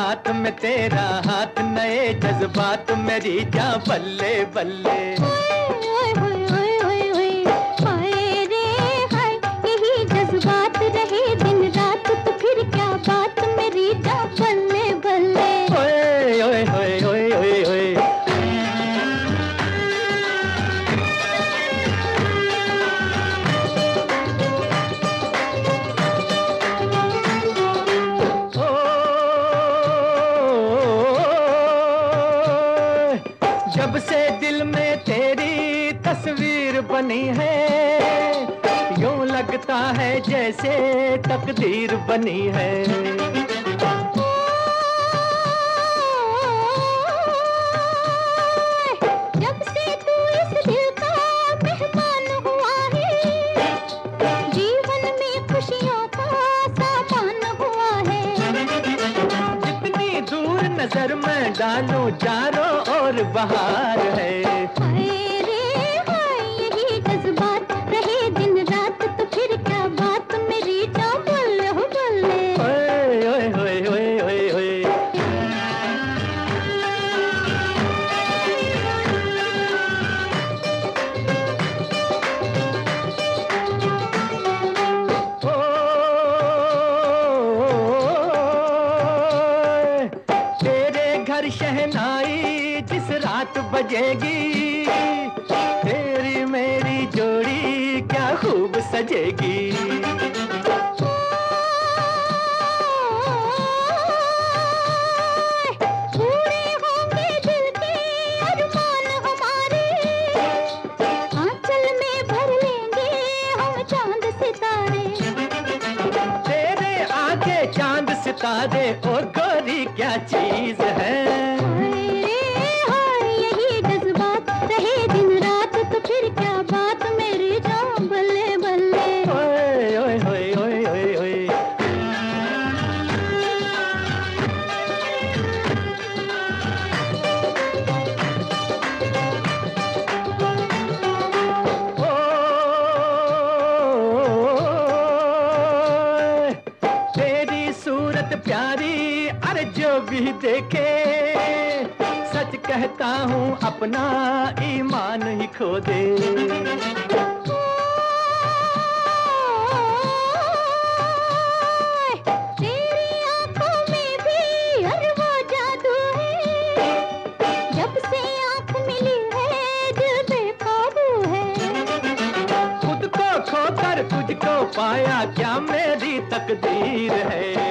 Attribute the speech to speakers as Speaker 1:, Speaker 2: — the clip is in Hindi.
Speaker 1: साथ में तेरा हाथ, नए जज्बात मेरी जान बल्ले बल्ले।
Speaker 2: ओए ओए ओए ओए ओए, हाय रे हाय, यही जज्बात रहे दिन रात तो फिर क्या बात मेरी जान बल्ले बल्ले।
Speaker 1: ओए ओए ओए ओए ओए ओए। जब से दिल में तेरी तस्वीर बनी है, यूं लगता है जैसे तकदीर बनी है।
Speaker 2: जब से तू इस दिल का मेहमान हुआ है, जीवन में खुशियों का सामान हुआ है।
Speaker 1: जितनी दूर नजर में डालूं चारों ओर बहार है।
Speaker 2: हाय रे हाय, यही जज्बात रहे दिन रात तो फिर क्या बात मेरी जान बल्ले हो बल्ले।
Speaker 1: ओए ओए ओए ओए ओए ओए। शहनाई जिस रात बजेगी, तेरी मेरी जोड़ी क्या खूब सजेगी।
Speaker 2: पूरे होंगे दिल के अरमान हमारे, आंचल में भर लेंगे हम चांद सितारे।
Speaker 1: तेरे आगे चांद सितारे ओ गोरी क्या चीज है।
Speaker 2: हाय रे हाय, यही जज्बात रहे दिन रात तो फिर क्या बात मेरी जान बल्ले बल्ले।
Speaker 1: ओए ओए ओए ओए ओए ओए। तेरी सूरत प्यारी, अरे जो भी देखे, सच कहता हूँ अपना ईमान ही खो दे।
Speaker 2: तेरी आंखों में भी हर वो जादू है, जब से आंख मिली है दिल बेकाबू है।
Speaker 1: खुद को खोकर तुझको पाया क्या मेरी तकदीर है।